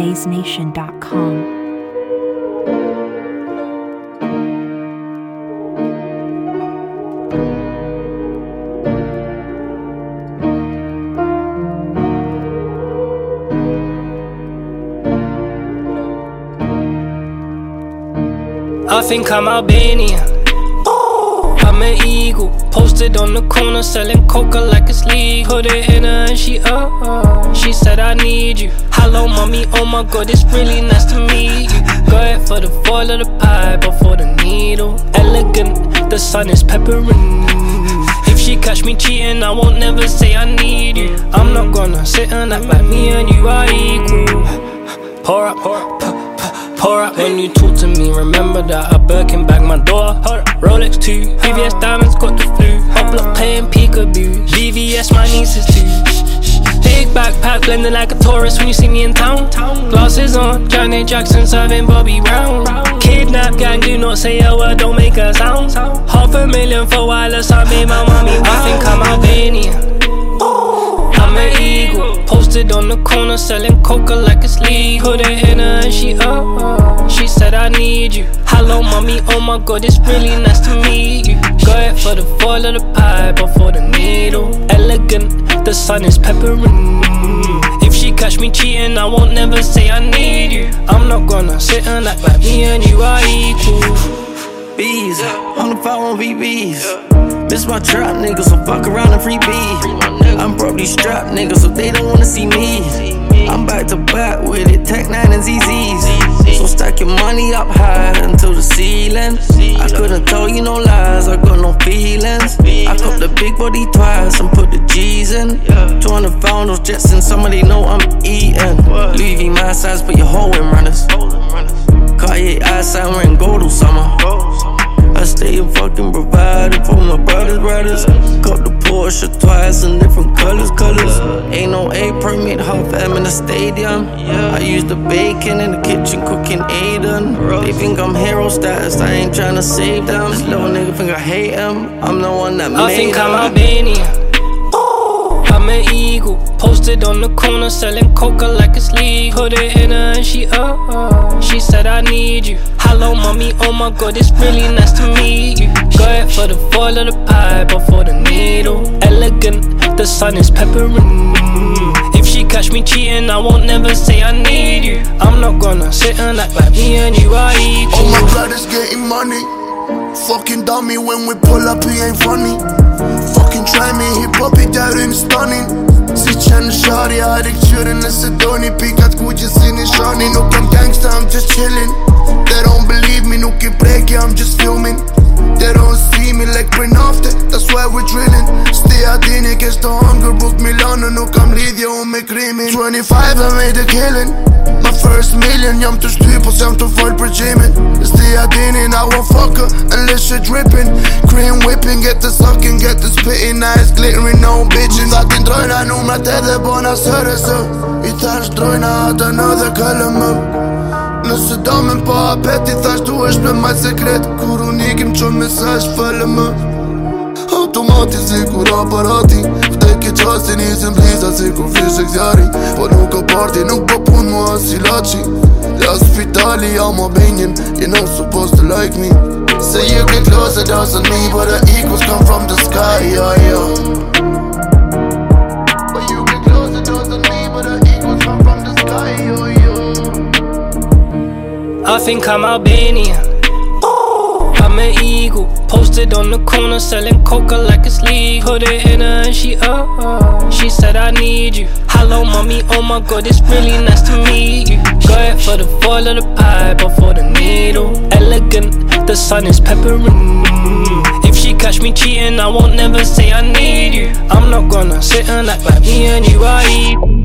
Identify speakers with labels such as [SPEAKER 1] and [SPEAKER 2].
[SPEAKER 1] BaseNation.com.
[SPEAKER 2] I think I'm Albanian. I'm an eagle, posted on the corner selling coca like it's legal. Put it in her and she she said I need you. Hello mommy, oh my god, it's really nice to meet you. Go ahead for the foil of the pie, but for the needle. Elegant, the sun is peppering. If she catch me cheating, I won't never say I need you. I'm not gonna sit and act like me and you are equal. Pour up, pour up when you talk to me. Remember that I Birkin bag my door. Rolex too, VVS diamonds got the flu. Hot block playing peekaboo. VVS my nieces too. Big backpack blending like a tourist when you see me in town. Glasses on, Janet Jackson serving Bobby Brown. Kidnap gang, do not say a word, don't make a sound. $500,000 for wireless, I made my mommy. I think I'm Albanian. I'm an eagle, posted on the corner selling coca like it's legal. Put it in her and she said I need you. Hello mommy, oh my god, it's really nice to meet you. Go ahead for the foil of the pie, but for the needle. Elegant, the sun is peppering. If she catch me cheating, I won't never say I need you. I'm not gonna sit and act like me and you are equal.
[SPEAKER 3] Bees, on the phone with BBs. Miss my trap niggas, so fuck around and free B. I'm probably strapped niggas, so they don't wanna see me. I'm back to back with it, Tech 9 and ZZs. So stack your money up high until the ceiling. I couldn't tell you no lies, I got no feelings. I cop the big body twice and put the G's in. 200 pound those jets and somebody know I'm eating. Louis V my size, put your hoe in runners. Cartier eyesight, wearing gold all summer. I stay fucking providing for my brothers. Got the Porsche twice in different colors. Ain't no A permit, half fam in the stadium. I use the bacon in the kitchen, cooking Aiden. They think I'm hero status, I ain't tryna save them. This little nigga think I hate him, I'm the one that made him.
[SPEAKER 2] I think I'm Albanian. I'm an eagle, posted on the corner selling coca like it's legal. Put it in her and she said I need you. Hello mommy, oh my god, it's really nice to meet you. Go ahead for the foil of the pie, but for the needle. Elegant, the sun is peppering. If she catch me cheating, I won't never say I need you. I'm not gonna sit and act like me and you are equal.
[SPEAKER 4] All my brothers getting money. Fucking dummy, when we pull up, he ain't funny. Fucking try me, hip-hop är där inne stunning. Sitt känner shawty, jag hade tjuren när Sedoni. Pikat Gucci sin i Shani. Nog I'm gangsta, I'm just chillin'. They don't believe me, nog i break, I'm just filming. They don't see me like print after, that's why we're drilling. Stay out in it, catch the hunger, book Milano. Nog I'm Lydia och med krimin. 25, I made a killing. My first million, jam të shtyp ose jam të fol për gjimin. Stay out in it, I won't fuck her unless she dripping. Cream whipping, get the sucking, get the spitting. Eyes glittering, no bitching. Sa ti ndrojna numrat edhe bona sërësë. I thash drojna atë në dhe këllë më. Nëse do me po apet, i thash du është me maj sekret. Kur unë ikim qo mesaj fëllë më. Automati si kur aparati. Vdekje qasti nisim bliza si kur fish e këzjari. Po nuk o parti, nuk po pun mua si lachi. Ja spitali, I'm Albanian, you're not supposed to like me. Say you get closer, doesn't mean but the equals come from the sky, yeah. But you get closer, doesn't mean but the equals come from the sky, yeah.
[SPEAKER 2] I think I'm Albanian. I'm an eagle, posted on the corner selling coca like it's legal. Put it in her and she said I need you. Hello mommy, oh my god, it's really nice to meet you. Go ahead for the foil of the pie, but for the needle. Elegant, the sun is peppering. If she catch me cheating, I won't never say I need you. I'm not gonna sit and act like me and you are equal.